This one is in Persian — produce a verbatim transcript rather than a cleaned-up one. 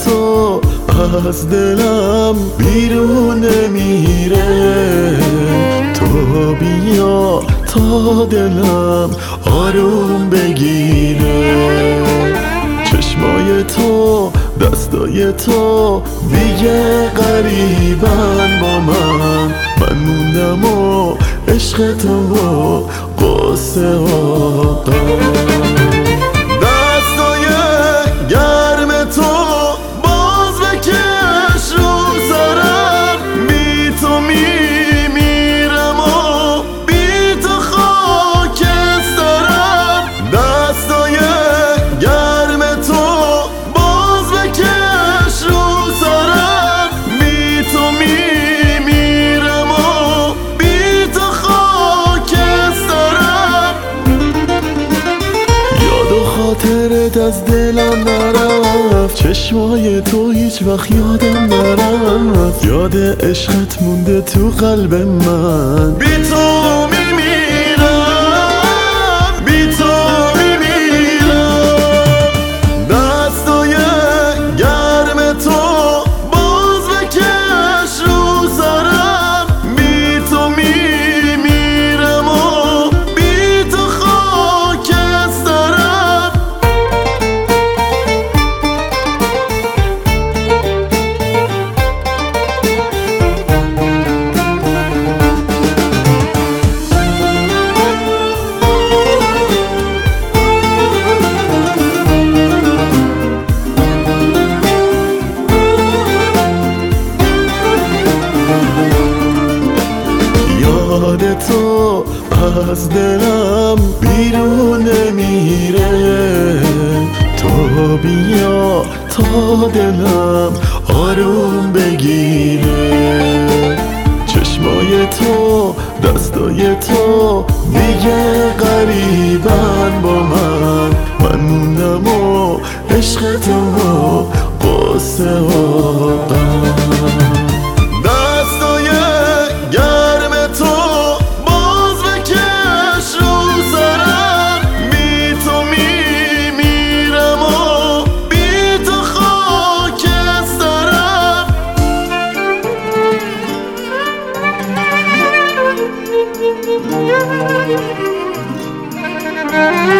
تو از دلم بیرون نمیره، تو بیا تا دلم آروم بگیره. چشمای تو دستای تو دیگه قریبن با من، من موندم و عشق تو و قصه ها دستای گرم تو باز بکش رو سرم، بی تو میمیرم و بی تو خاکسترم. دستای گرم تو باز بکش رو سرم، بی تو میمیرم و بی تو خاکسترم. یاد و خاطرت از دلم نرفت، چشمای تو هیچ وقت یادم نرفت، یاد عشقت مونده تو قلب من. بی تو میمیرم، بی تو میمیرم. دستای گرم تو باز بکش رو سرم، بی تو میمیرم و بی تو خاکسترم. یاد تو از دلم بیرون نمیره، تو بیا تا دلم آروم بگیره. چشمای تو دستای تو دیگه قریبن با من، من موندم و عشق تو و قصه ها دستای گرم تو باز بکش رو سرم، بی تو میمیرم و بی تو خاکسترم.